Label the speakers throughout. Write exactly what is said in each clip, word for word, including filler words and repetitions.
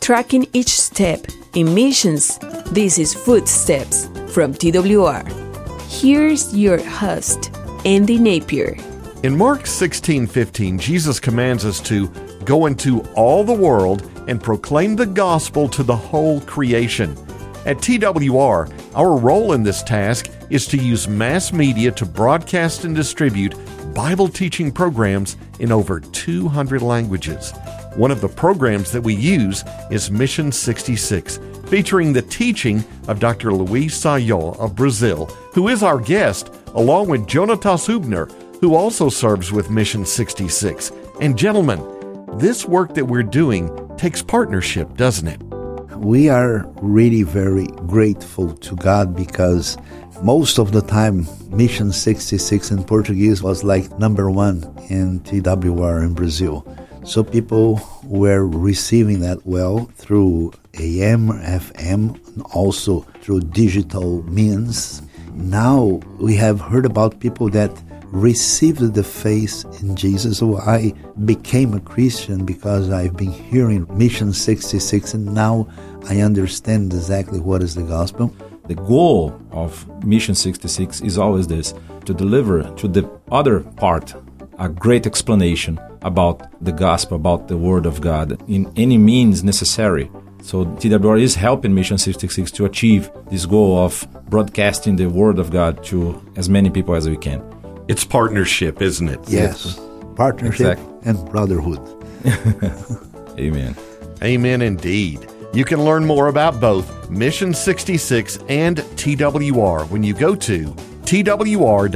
Speaker 1: tracking each step in missions. This is Footsteps from T W R. Here's your host, Andy Napier.
Speaker 2: In Mark sixteen fifteen, Jesus commands us to go into all the world and proclaim the gospel to the whole creation. At T W R, our role in this task is to use mass media to broadcast and distribute Bible teaching programs in over two hundred languages. One of the programs that we use is Mission sixty-six, featuring the teaching of Doctor Luis Sayo of Brazil, who is our guest, along with Jonatas Hubner, who also serves with Mission sixty-six. And gentlemen, this work that we're doing takes partnership, doesn't it?
Speaker 3: We are really very grateful to God because most of the time, Mission sixty-six in Portuguese was like number one in T W R in Brazil. So people were receiving that well through A M, F M, and also through digital means. Now we have heard about people that received the faith in Jesus. So I became a Christian because I've been hearing Mission sixty-six, and now I understand exactly what is the gospel.
Speaker 4: The goal of Mission sixty-six is always this, to deliver to the other part a great explanation about the gospel, about the Word of God, in any means necessary. So T W R is helping Mission sixty-six to achieve this goal of broadcasting the Word of God to as many people as we can.
Speaker 2: It's partnership, isn't it?
Speaker 3: Yes, partnership
Speaker 4: Exactly.
Speaker 3: and brotherhood.
Speaker 4: Amen.
Speaker 2: Amen indeed. You can learn more about both Mission sixty-six and T W R when you go to twr.org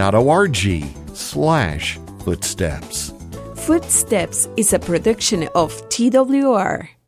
Speaker 2: slash footsteps.
Speaker 1: Footsteps is a production of T W R.